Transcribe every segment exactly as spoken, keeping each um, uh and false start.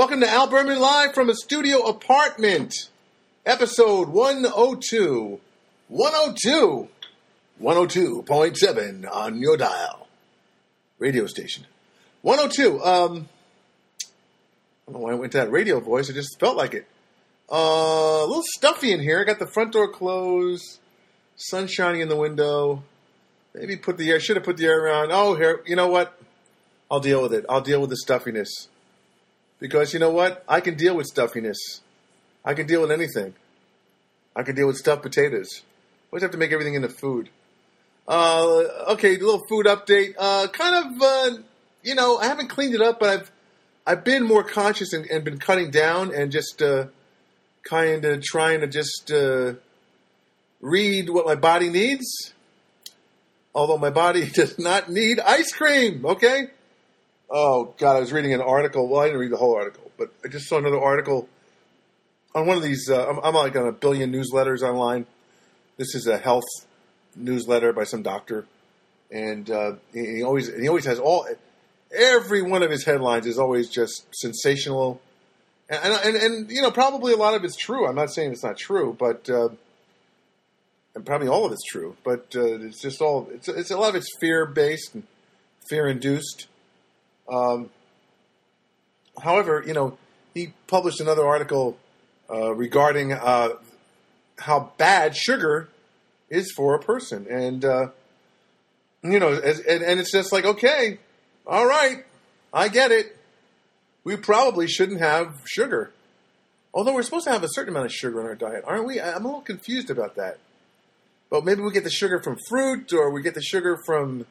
Welcome to Al Berman Live from a studio apartment. Episode one oh two. one oh two. one oh two point seven on your dial. Radio station. one oh two. Um, I don't know why I went to that radio voice. I just felt like it. Uh, a little stuffy in here. I got the front door closed. Sun shining in the window. Maybe put the air. Should have put the air around. Oh, here. You know what? I'll deal with it. I'll deal with the stuffiness. Because you know what? I can deal with stuffiness. I can deal with anything. I can deal with stuffed potatoes. Always have to make everything into food. Uh, okay, a little food update. Uh, kind of, uh, you know, I haven't cleaned it up, but I've I've been more conscious and, and been cutting down and just uh, kind of trying to just uh, read what my body needs. Although my body does not need ice cream, okay? Oh, God, I was reading an article. Well, I didn't read the whole article, but I just saw another article on one of these. Uh, I'm, I'm like on a billion newsletters online. This is a health newsletter by some doctor. And uh, he, he always he always has all, every one of his headlines is always just sensational. And, and, and, and you know, probably a lot of it's true. I'm not saying it's not true, but, uh, and probably all of it's true. But uh, it's just all, it's, it's a lot of it's fear-based and fear-induced. Um, however, you know, he published another article uh, regarding uh, how bad sugar is for a person. And, uh, you know, as, and, and it's just like, okay, all right, I get it. We probably shouldn't have sugar. Although we're supposed to have a certain amount of sugar in our diet, aren't we? I'm a little confused about that. But maybe we get the sugar from fruit, or we get the sugar from...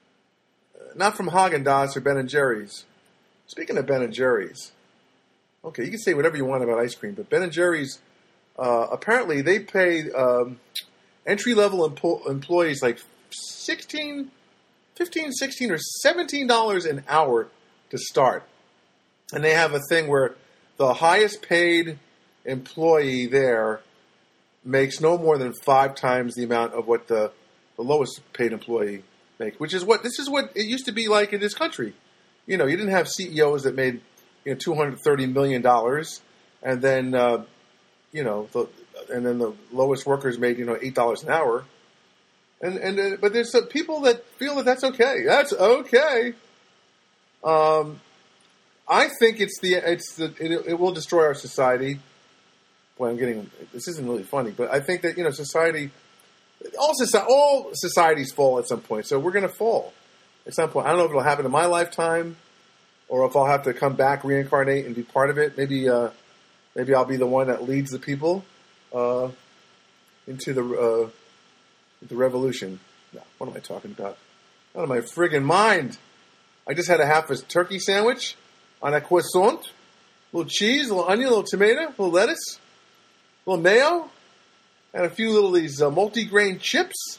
Not from Haagen-Dazs or Ben and Jerry's. Speaking of Ben and Jerry's, okay, you can say whatever you want about ice cream, but Ben and Jerry's, uh, apparently they pay um, entry-level empo- employees like sixteen, fifteen, sixteen, or seventeen dollars an hour to start. And they have a thing where the highest paid employee there makes no more than five times the amount of what the, the lowest paid employee make, which is what this is what it used to be like in this country. You know, you didn't have C E Os that made you know two hundred thirty million dollars, and then uh, you know, the, and then the lowest workers made you know eight dollars an hour, and and uh, but there's some people that feel that that's okay. That's okay. Um, I think it's the it's the it, it will destroy our society. Boy, I'm getting this isn't really funny, but I think that you know society. All, society, all societies fall at some point, so we're going to fall at some point. I don't know if it'll happen in my lifetime, or if I'll have to come back, reincarnate, and be part of it. Maybe, uh, maybe I'll be the one that leads the people uh, into the uh, the revolution. No, what am I talking about? Out of my friggin' mind! I just had a half a turkey sandwich on a croissant, a little cheese, a little onion, a little tomato, a little lettuce, a little mayo. And a few little of these uh, multi-grain chips.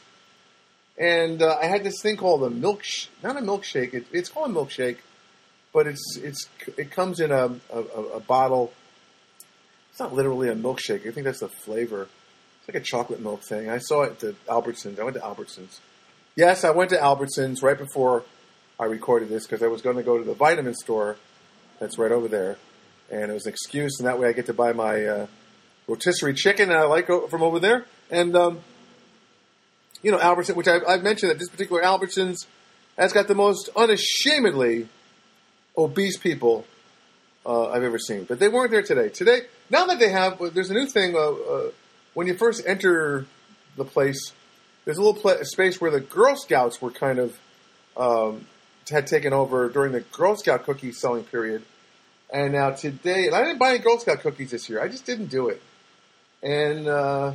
And uh, I had this thing called a milk... Sh- not a milkshake. It, it's called a milkshake. But it's it's it comes in a, a, a bottle. It's not literally a milkshake. I think that's the flavor. It's like a chocolate milk thing. I saw it at the Albertsons. I went to Albertsons. Yes, I went to Albertsons right before I recorded this because I was going to go to the vitamin store that's right over there. And it was an excuse. And that way I get to buy my... Uh, rotisserie chicken that I like from over there. And, um, you know, Albertsons, which I've, I've mentioned that this particular Albertsons has got the most unashamedly obese people uh, I've ever seen. But they weren't there today. Today, now that they have, there's a new thing. Uh, uh, when you first enter the place, there's a little pla- space where the Girl Scouts were kind of, um, had taken over during the Girl Scout cookie selling period. And now today, and I didn't buy any Girl Scout cookies this year. I just didn't do it. And uh,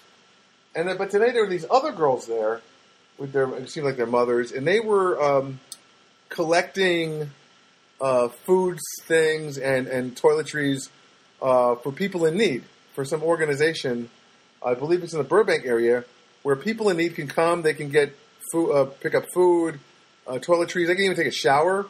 and then, but today there were these other girls there with their it seemed like their mothers, and they were um, collecting uh, foods, things, and and toiletries uh, for people in need for some organization. I believe it's in the Burbank area where people in need can come. They can get food, uh, pick up food, uh, toiletries. They can even take a shower.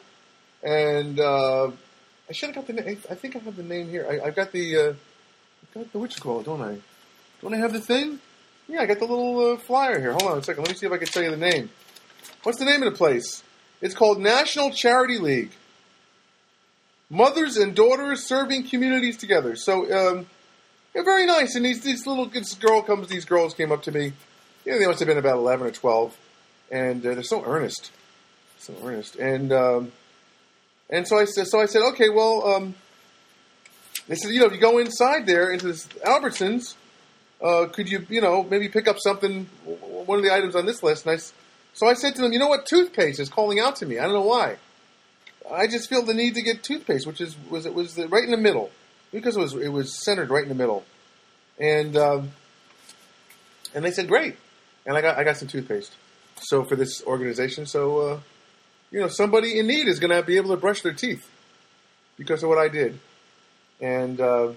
And uh, I should have got the name. I think I have the name here. I, I've got the. Uh, Got the what you call it, don't I? Don't I have the thing? Yeah, I got the little uh, flyer here. Hold on a second. Let me see if I can tell you the name. What's the name of the place? It's called National Charity League. mothers and daughters serving communities together. So, um, yeah, very nice. And these these little this girl comes. These girls came up to me. You know, they must have been about eleven or twelve, and uh, they're so earnest, so earnest. And um, and so I said, so I said, okay, well, um, they said, you know, if you go inside there into this Albertsons, uh, could you, you know, maybe pick up something, one of the items on this list? And I, so I said to them, you know what, toothpaste is calling out to me. I don't know why. I just feel the need to get toothpaste, which is was it was right in the middle, because it was it was centered right in the middle, and um, and they said great, and I got I got some toothpaste. So for this organization, so uh, you know, somebody in need is going to be able to brush their teeth because of what I did, and uh,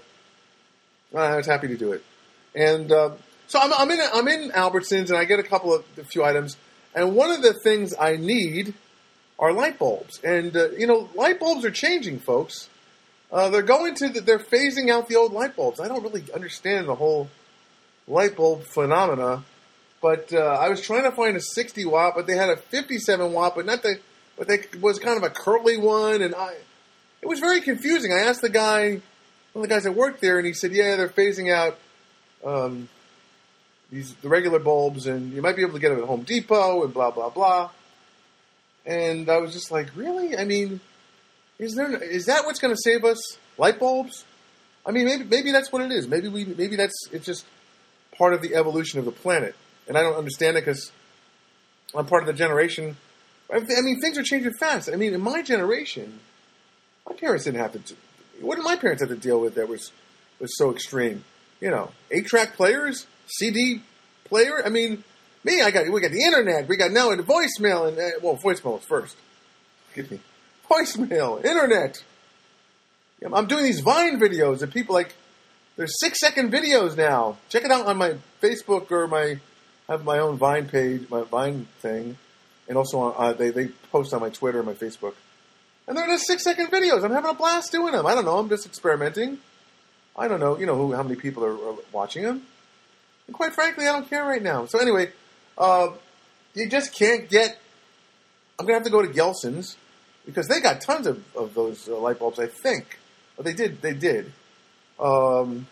I was happy to do it. And uh, so I'm, I'm in I'm in Albertsons, and I get a couple of a few items, and one of the things I need are light bulbs. And, uh, you know, light bulbs are changing, folks. Uh, they're going to, the, they're phasing out the old light bulbs. I don't really understand the whole light bulb phenomena, but uh, I was trying to find a sixty watt, but they had a fifty-seven watt, but not the, but they was kind of a curly one, and I, it was very confusing. I asked the guy, one of the guys that worked there, and he said, yeah, they're phasing out um, these the regular bulbs, and you might be able to get them at Home Depot, and blah, blah, blah. And I was just like, really? I mean, is there is that what's going to save us? Light bulbs? I mean, maybe maybe that's what it is. Maybe we maybe that's it's just part of the evolution of the planet, and I don't understand it because I'm part of the generation. I mean, things are changing fast. I mean, in my generation, my parents didn't have to. Do, what did my parents have to deal with that was was so extreme? You know, eight track players, C D player. I mean. Me, I got we got the internet. We got now the voicemail and uh, well, voicemail was first. Excuse me, voicemail, internet. I'm doing these Vine videos and people like there's six second videos now. Check it out on my Facebook or my I have my own Vine page, my Vine thing, and also on, uh, they they post on my Twitter and my Facebook. And they're just six second videos. I'm having a blast doing them. I don't know. I'm just experimenting. I don't know. You know who how many people are, are watching them. And quite frankly, I don't care right now. So anyway. Uh, you just can't get... I'm going to have to go to Gelson's because they got tons of, of those uh, light bulbs, I think. Well, they did. They did. Um,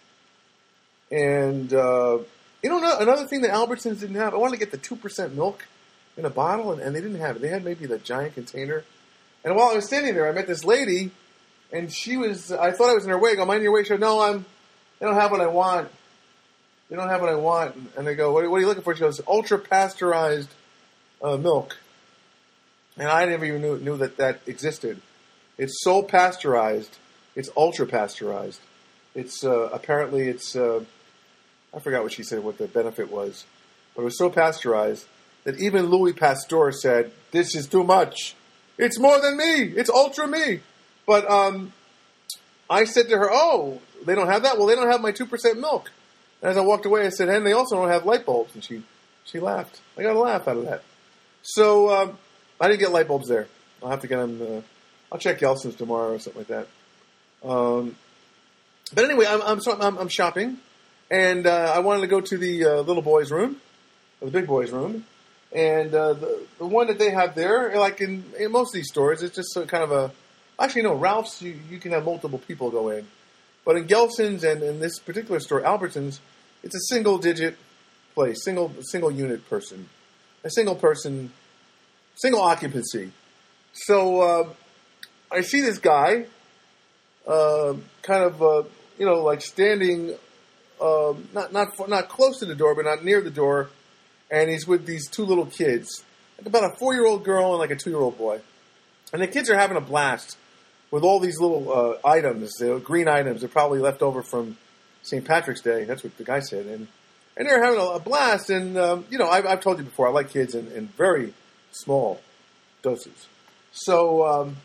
and, uh, you know, another thing that Albertsons didn't have, I wanted to get the two percent milk in a bottle, and, and they didn't have it. They had maybe the giant container. And while I was standing there, I met this lady, and she was... I thought I was in her way. I go, am I in your way? She said, no, I'm... They don't have what I want. They don't have what I want. And they go, what are you looking for? She goes, ultra-pasteurized uh, milk. And I never even knew, knew that that existed. It's so pasteurized, it's ultra-pasteurized. It's, uh, apparently it's, uh, I forgot what she said, what the benefit was. But it was so pasteurized that even Louis Pasteur said, this is too much. It's more than me. It's ultra me. But um, I said to her, oh, they don't have that? Well, they don't have my two percent milk. And as I walked away, I said, and they also don't have light bulbs. And she, she laughed. I got a laugh out of that. So um, I didn't get light bulbs there. I'll have to get them. Uh, I'll check Gelson's tomorrow or something like that. Um, but anyway, I'm I'm, so, I'm, I'm shopping, and uh, I wanted to go to the uh, little boys' room, or the big boys' room, and uh, the the one that they have there, like in, in most of these stores, it's just kind of a. Actually, no, Ralph's you, you can have multiple people go in. But in Gelson's and in this particular store, Albertsons, it's a single-digit place, single single unit person, a single person, single occupancy. So uh, I see this guy, uh, kind of uh, you know like standing, uh, not not not close to the door, but not near the door, and he's with these two little kids, like about a four-year-old girl and like a two-year-old boy, and the kids are having a blast. With all these little uh, items, the green items, they're probably left over from Saint Patrick's Day. That's what the guy said. And and they're having a, a blast. And, um, you know, I've, I've told you before, I like kids in, in very small doses. So um,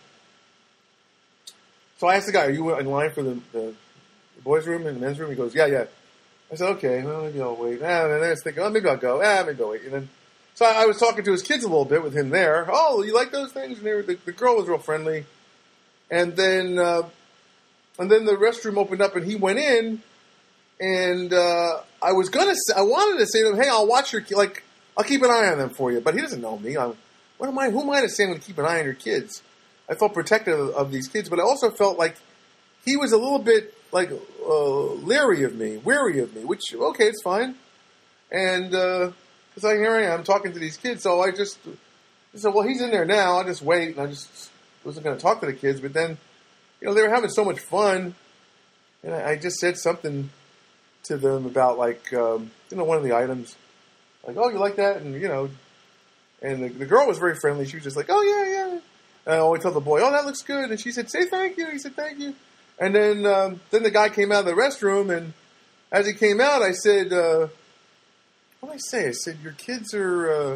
so I asked the guy, are you in line for the, the, the boys' room and the men's room? He goes, yeah, yeah. I said, okay, well, maybe I'll wait. Ah, and then I was thinking, oh, maybe I'll go. Ah, maybe I'll wait. And then, so I, I was talking to his kids a little bit with him there. Oh, you like those things? And they were, the, the girl was real friendly. And then, uh, and then the restroom opened up, and he went in. And uh, I was gonna, say, I wanted to say to him, "Hey, I'll watch your, like, I'll keep an eye on them for you." But he doesn't know me. I'm, what am I? Who am I to say I'm going to keep an eye on your kids? I felt protective of, of these kids, but I also felt like he was a little bit like uh, leery of me, weary of me. Which okay, it's fine. And because uh, I here I am talking to these kids, so I just I said, well, he's in there now. I'll just wait, and I just wasn't going to talk to the kids. But then, you know, they were having so much fun, and I, I just said something to them about like um, you know one of the items, like, oh, you like that, and you know, and the, the girl was very friendly. She was just like, oh yeah, yeah. And I always tell the boy, oh, that looks good, and she said, say thank you. He said, thank you. And then um, then the guy came out of the restroom, and as he came out, I said, uh, what did I say? I said, your kids are. Uh,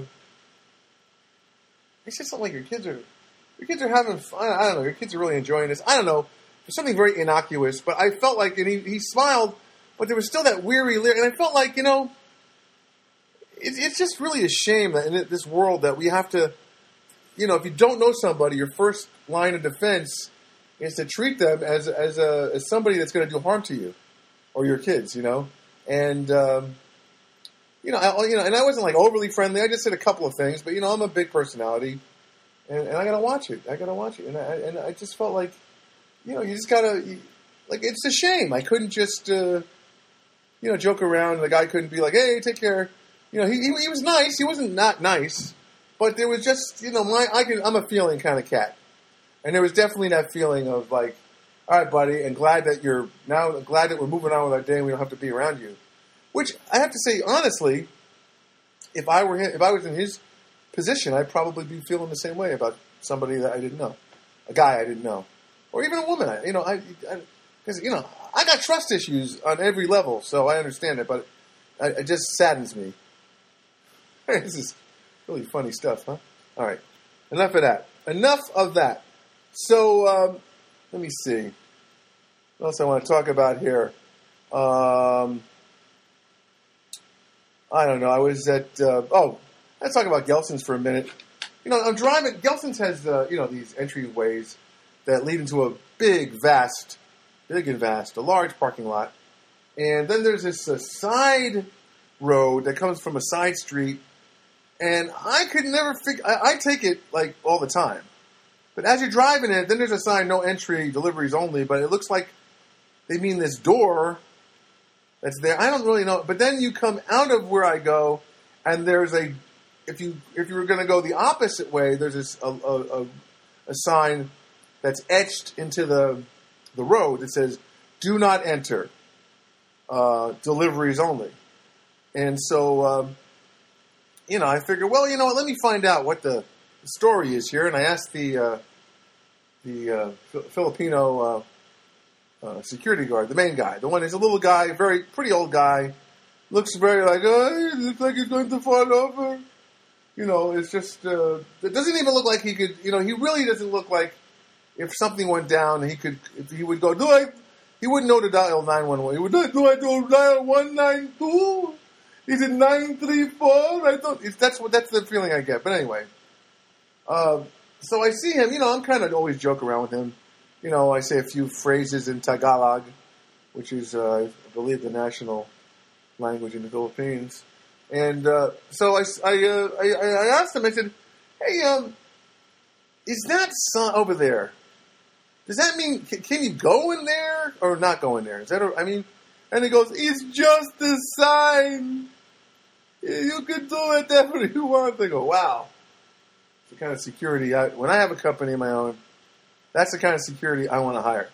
I said something like your kids are, your kids are having fun. I don't know. Your kids are really enjoying this. I don't know. There's something very innocuous, but I felt like, and he, he smiled, but there was still that weary leer, and I felt like, you know, it, it's just really a shame that in this world that we have to, you know, if you don't know somebody, your first line of defense is to treat them as as a as somebody that's going to do harm to you or your kids, you know, and. Um, You know, I, you know, and I wasn't like overly friendly. I just said a couple of things, but you know, I'm a big personality, and, and I gotta watch it. I gotta watch it, and I and I just felt like, you know, you just gotta, you, like, it's a shame. I couldn't just, uh, you know, joke around. The guy couldn't be like, hey, take care. You know, he he, he was nice. He wasn't not nice, but there was just, you know, my I can I'm a feeling kind of cat, and there was definitely that feeling of like, all right, buddy, and glad that you're now glad that we're moving on with our day and we don't have to be around you. Which I have to say, honestly, if I were him, if I was in his position, I'd probably be feeling the same way about somebody that I didn't know, a guy I didn't know, or even a woman. You know, I because you know I got trust issues on every level, so I understand it, but it, it just saddens me. This is really funny stuff, huh? All right, enough of that. Enough of that. So um, let me see. What else I want to talk about here? Um, I don't know. I was at, uh, oh, let's talk about Gelson's for a minute. You know, I'm driving, Gelson's has, uh, you know, these entryways that lead into a big, vast, big and vast, a large parking lot. And then there's this uh, side road that comes from a side street. And I could never figure, I, I take it, like, all the time. But as you're driving it, then there's a sign, no entry, deliveries only. But it looks like they mean this door that's there. I don't really know. But then you come out of where I go, and there's a, if you if you were going to go the opposite way, there's this, a, a, a, a sign that's etched into the the road that says, do not enter, uh, deliveries only. And so, um, you know, I figured, well, you know what, let me find out what the story is here. And I asked the, uh, the uh, Filipino uh, uh, security guard, the main guy, the one, he's a little guy, very pretty old guy, looks very like, oh, he looks like he's going to fall over. You know, it's just, uh, it doesn't even look like he could, you know, he really doesn't look like if something went down, he could, if he would go, do I, he wouldn't know to dial nine one one. He would, do I do dial one nine two? Is it nine three four? I thought, that's what, that's the feeling I get. But anyway, uh, so I see him, you know, I'm kind of always joke around with him. You know, I say a few phrases in Tagalog, which is, uh, I believe, the national language in the Philippines. And uh, so I, I, uh, I, I asked him, I said, hey, um, is that sign over there? Does that mean, can, can you go in there or not go in there? Is that, a, I mean, and he goes, it's just a sign. You can do it whatever you want. I go, wow. It's the kind of security, I, when I have a company of my own, that's the kind of security I want to hire.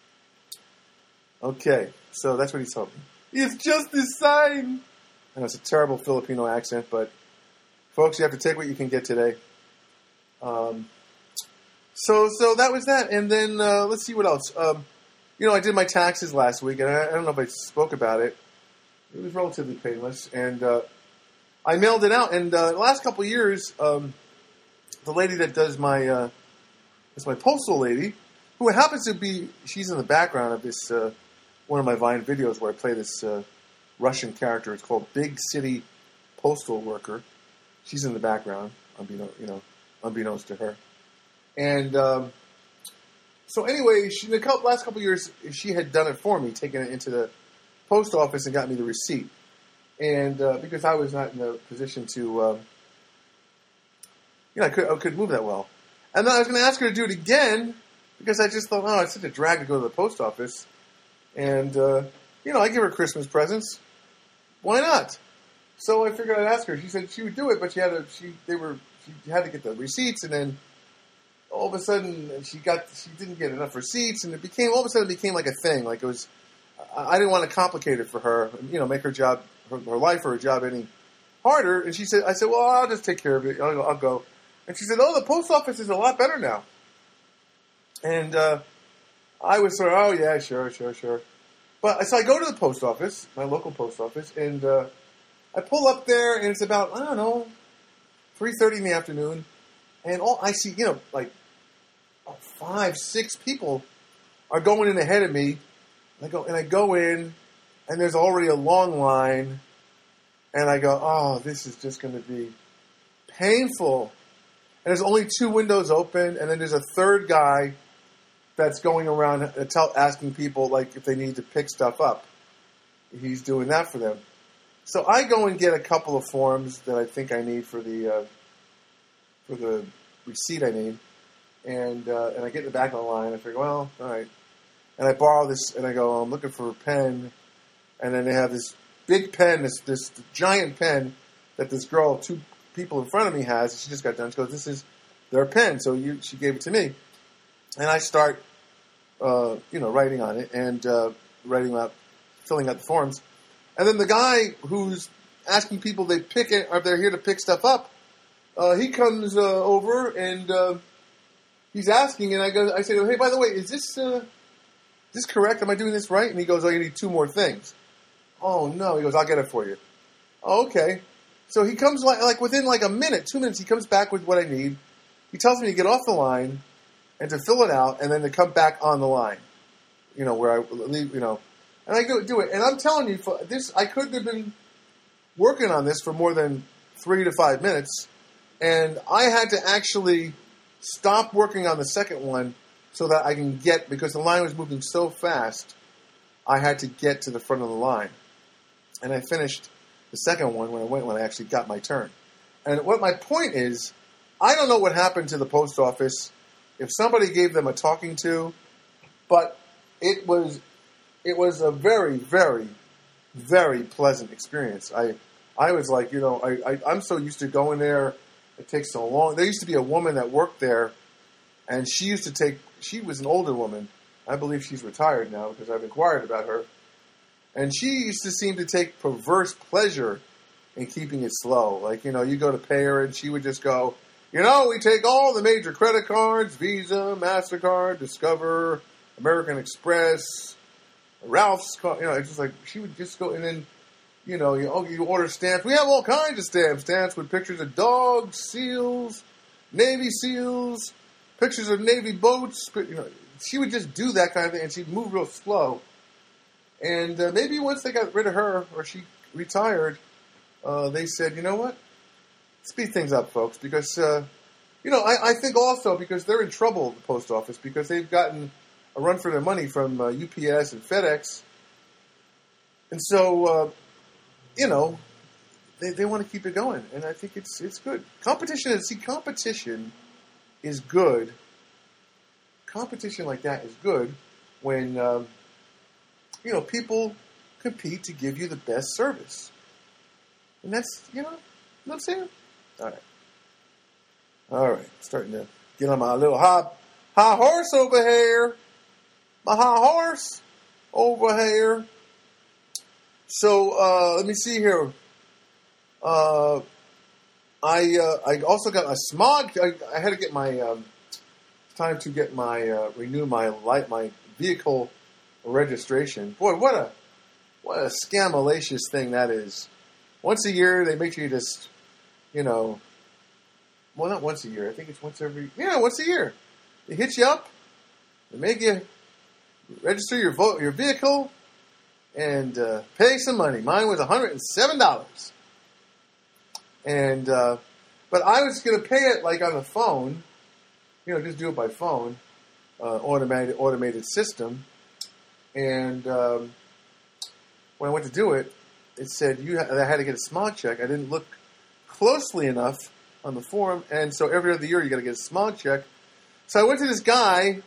Okay, so that's what he told me. It's just a sign. And it's a terrible Filipino accent, but folks, you have to take what you can get today. Um, so, so that was that. And then, uh, let's see what else. Um, you know, I did my taxes last week, and I, I don't know if I spoke about it. It was relatively painless. And, uh, I mailed it out. And, uh, the last couple of years, um, the lady that does my, uh, is my postal lady, who happens to be, she's in the background of this, uh, one of my Vine videos where I play this, uh, Russian character. It's called Big City Postal Worker. She's in the background, unbeknownst, you know, unbeknownst to her. And um, so anyway, she, the couple, last couple of years, she had done it for me, taken it into the post office and got me the receipt. And uh, because I was not in a position to, um, you know, I, could, I could move that well. And then I was going to ask her to do it again because I just thought, oh, it's such a drag to go to the post office. And, uh, you know, I give her Christmas presents. Why not? So I figured I'd ask her. She said she would do it, but she had to, she, they were, she had to get the receipts, and then all of a sudden she got, she didn't get enough receipts, and it became, all of a sudden it became like a thing. Like it was, I didn't want to complicate it for her, you know, make her job, her, her life or her job any harder. And she said, I said, well, I'll just take care of it. I'll, I'll go. And she said, oh, the post office is a lot better now. And uh, I was sort of, oh, yeah, sure, sure, sure. But so I go to the post office, my local post office, and uh, I pull up there, and it's about, I don't know, three thirty in the afternoon. And all I see, you know, like five, six people are going in ahead of me. And I go, and I go in, and there's already a long line. And I go, oh, this is just going to be painful. And there's only two windows open, and then there's a third guy that's going around uh, tell, asking people like if they need to pick stuff up. He's doing that for them. So I go and get a couple of forms that I think I need for the uh, for the receipt I need, and uh, and I get in the back of the line. I figure, well, all right. And I borrow this, and I go, I'm looking for a pen, and then they have this big pen, this this giant pen that this girl, two people in front of me has. She just got done. She goes, this is their pen. So you, she gave it to me. And I start, uh, you know, writing on it and uh, writing out, filling out the forms. And then the guy who's asking people they pick it, or they're here to pick stuff up, uh, he comes uh, over and uh, he's asking, and I go, I say, hey, by the way, is this uh, is this correct? Am I doing this right? And he goes, oh, you need two more things. Oh no, he goes, I'll get it for you. Oh, okay. So he comes like, like within like a minute, two minutes, he comes back with what I need. He tells me to get off the line and to fill it out and then to come back on the line, you know, where I leave, you know, and I go do it. And I'm telling you, for this, I could have been working on this for more than three to five minutes. And I had to actually stop working on the second one so that I can get, because the line was moving so fast, I had to get to the front of the line. And I finished the second one when I went, when I actually got my turn. And what my point is, I don't know what happened to the post office, if somebody gave them a talking to, but it was it was a very, very, very pleasant experience. I I was like, you know, I, I, I'm so used to going there. It takes so long. There used to be a woman that worked there, and she used to take, she was an older woman. I believe she's retired now because I've inquired about her. And she used to seem to take perverse pleasure in keeping it slow. Like, you know, you go to pay her and she would just go, you know, we take all the major credit cards, Visa, MasterCard, Discover, American Express, Ralph's, you know, it's just like, she would just go, and then, you know, you, oh, you order stamps. We have all kinds of stamps. Stamps with pictures of dogs, seals, Navy SEALs, pictures of Navy boats. You know, she would just do that kind of thing, and she'd move real slow. And uh, maybe once they got rid of her, or she retired, uh, they said, you know what? Speed things up, folks, because, uh, you know, I, I think also because they're in trouble, the post office, because they've gotten a run for their money from uh, U P S and FedEx. And so, uh, you know, they, they want to keep it going. And I think it's it's good. Competition is, see, competition is good. Competition like that is good when... Um, You know, people compete to give you the best service. And that's, you know, what I'm saying? All right. All right. Starting to get on my little high, high horse over here. My high horse over here. So, uh, let me see here. Uh, I, uh, I also got a smog. I, I had to get my, um, time to get my, uh, renew my light, my vehicle registration. Boy, what a what a scamalacious thing that is. Once a year, they make you just, you know, well, not once a year. I think it's once every, yeah, once a year. They hit you up. They make you register your vote, your vehicle, and uh, pay some money. Mine was one hundred seven dollars. And, uh, but I was going to pay it like on the phone, you know, just do it by phone, uh, automated automated system. And um, when I went to do it, it said you ha- I had to get a smog check. I didn't look closely enough on the form, and so every other year you got to get a smog check. So I went to this guy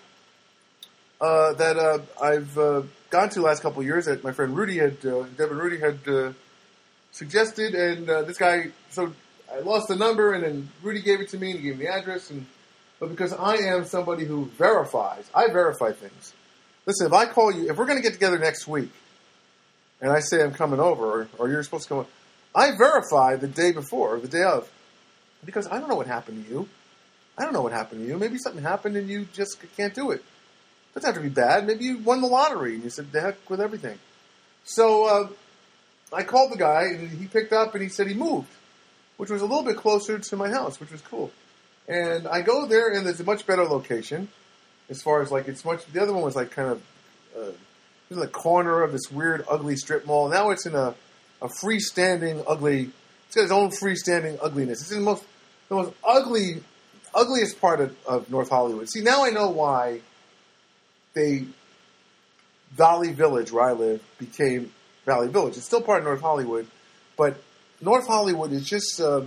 uh, that uh, I've uh, gone to the last couple of years that my friend Rudy had, uh, Devin Rudy had uh, suggested, and uh, this guy, so I lost the number, and then Rudy gave it to me, and he gave me the address, and but because I am somebody who verifies, I verify things. Listen, if I call you, if we're going to get together next week, and I say I'm coming over, or, or you're supposed to come over, I verify the day before, or the day of, because I don't know what happened to you. I don't know what happened to you. Maybe something happened and you just can't do it. It doesn't have to be bad. Maybe you won the lottery and you said, the heck with everything. So uh, I called the guy, and he picked up, and he said he moved, which was a little bit closer to my house, which was cool. And I go there, and there's a much better location as far as, like, it's much, the other one was, like, kind of, uh, it was in the corner of this weird, ugly strip mall. Now it's in a, a freestanding, ugly, it's got its own freestanding ugliness. It's in the most, the most ugly, ugliest part of, of North Hollywood. See, now I know why they, Valley Village, where I live, became Valley Village. It's still part of North Hollywood, but North Hollywood is just, uh,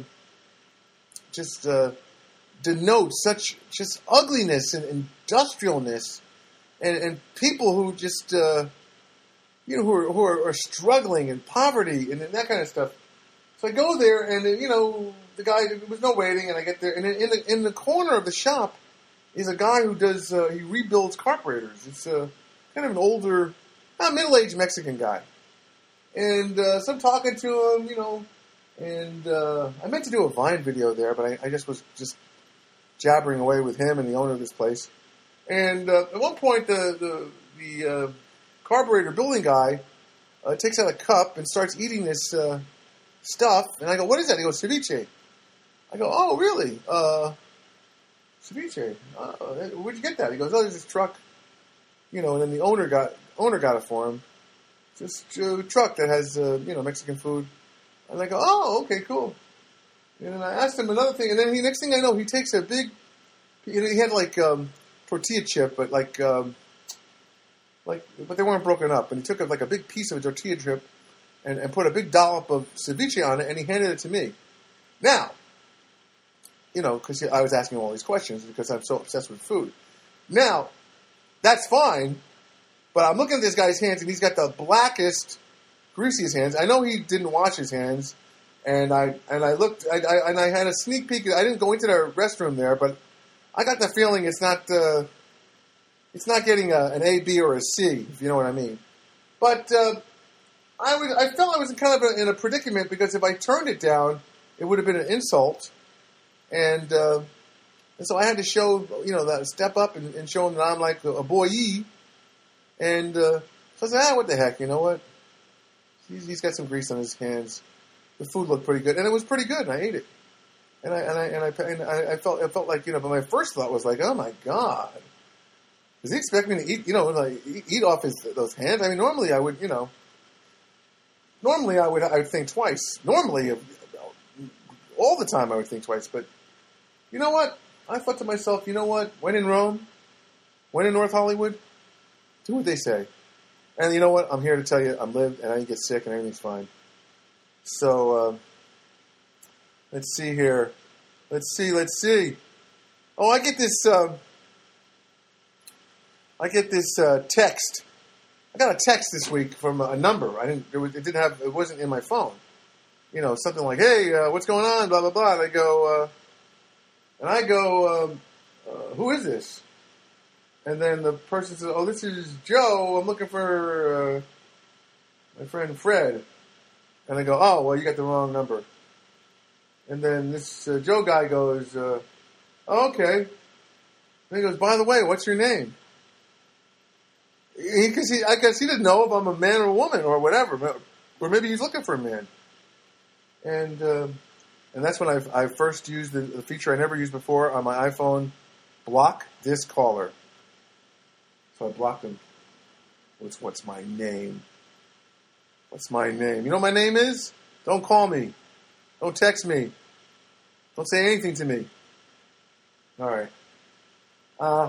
just, uh, denotes such just ugliness and industrialness, and, and people who just uh, you know who are, who are, are struggling and poverty and, and that kind of stuff. So I go there, and you know the guy, there was no waiting, and I get there, and in the in the corner of the shop is a guy who does uh, he rebuilds carburetors. It's a uh, kind of an older, uh, middle-aged Mexican guy, and uh, so I'm talking to him, you know, and uh, I meant to do a Vine video there, but I, I just was just jabbering away with him and the owner of this place. And uh, at one point, the the, the uh, carburetor building guy uh, takes out a cup and starts eating this uh, stuff. And I go, "What is that?" He goes, "Ceviche." I go, "Oh, really? Uh, ceviche? Uh, where'd you get that?" He goes, "Oh, there's this truck, you know." And then the owner got owner got it for him. This uh, truck that has uh, you know Mexican food. And I go, "Oh, okay, cool." And then I asked him another thing, and then he, next thing I know, he takes a big, you know, he had like um, tortilla chip, but like, um, like, but they weren't broken up. And he took a, like a big piece of a tortilla chip and, and put a big dollop of ceviche on it, and he handed it to me. Now, you know, because I was asking him all these questions because I'm so obsessed with food. Now, that's fine, but I'm looking at this guy's hands, and he's got the blackest, greasiest hands. I know he didn't wash his hands. And I and I looked, I, I, and I had a sneak peek. I didn't go into the restroom there, but I got the feeling it's not, uh, it's not getting a, an A, B, or a C, if you know what I mean. But uh, I was, I felt I was kind of a, in a predicament because if I turned it down, it would have been an insult, and uh, and so I had to show, you know, that step up and, and show him that I'm like a, a boyee, and uh, so I said, ah, what the heck, you know what? He's, he's got some grease on his hands. The food looked pretty good, and it was pretty good, and I ate it. And I and I and I, and I, I felt I felt like, you know, but my first thought was like, oh my god, does he expect me to eat, you know, like eat off his those hands? I mean, normally I would, you know, normally I would I would think twice. Normally, all the time I would think twice. But you know what? I thought to myself, you know what? When in Rome, when in North Hollywood, do what they say. And you know what? I'm here to tell you, I'm lived, and I didn't get sick, and everything's fine. So, uh, let's see here. Let's see, let's see. Oh, I get this, uh, I get this uh, text. I got a text this week from a number. I didn't, it, was, it didn't have, it wasn't in my phone. You know, something like, hey, uh, what's going on, blah, blah, blah. And I go, uh, and I go, um, uh, who is this? And then the person says, oh, this is Joe. I'm looking for uh, my friend Fred. And I go, oh, well, you got the wrong number. And then this uh, Joe guy goes, uh, oh, okay. And he goes, by the way, what's your name? He, cause he, I guess he didn't know if I'm a man or a woman or whatever. But, or maybe he's looking for a man. And uh, and that's when I, I first used the, the feature I never used before on my iPhone, block this caller. So I blocked him. What's, what's my name? What's my name? You know what my name is? Don't call me. Don't text me. Don't say anything to me. All right. Uh,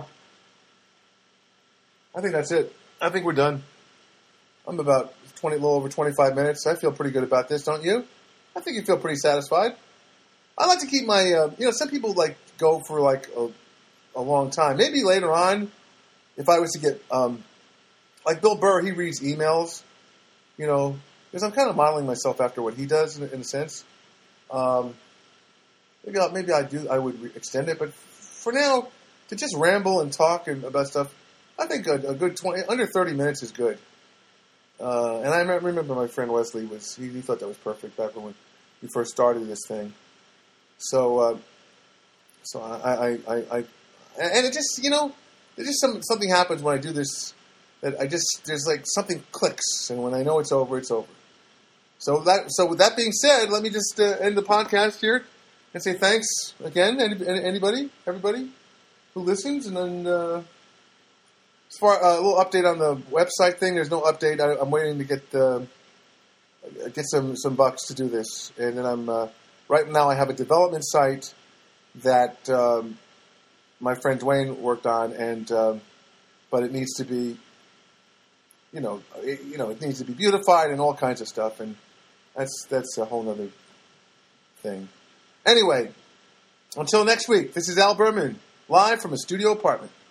I think that's it. I think we're done. I'm about twenty, a little over twenty-five minutes. I feel pretty good about this, don't you? I think you feel pretty satisfied. I like to keep my, uh, you know, some people like go for like a, a long time. Maybe later on, if I was to get um, like Bill Burr, he reads emails, you know, because I'm kind of modeling myself after what he does in, in a sense. Um, maybe I, maybe I do. I would re- extend it, but for now, to just ramble and talk and about stuff, I think a, a good twenty under thirty minutes is good. Uh, and I remember my friend Wesley was he, he thought that was perfect back when we first started this thing. So, uh, so I, I, I, I, and it just you know, it just some something happens when I do this that I just there's like something clicks, and when I know it's over, it's over. So that so with that being said, let me just uh, end the podcast here and say thanks again, any, anybody, everybody who listens, and then. Uh, As far uh, a little update on the website thing, there's no update. I, I'm waiting to get uh, get some, some bucks to do this, and then I'm uh, right now. I have a development site that um, my friend Dwayne worked on, and um, but it needs to be, you know, it, you know, it needs to be beautified and all kinds of stuff, and that's that's a whole other thing. Anyway, until next week, this is Al Berman live from a studio apartment.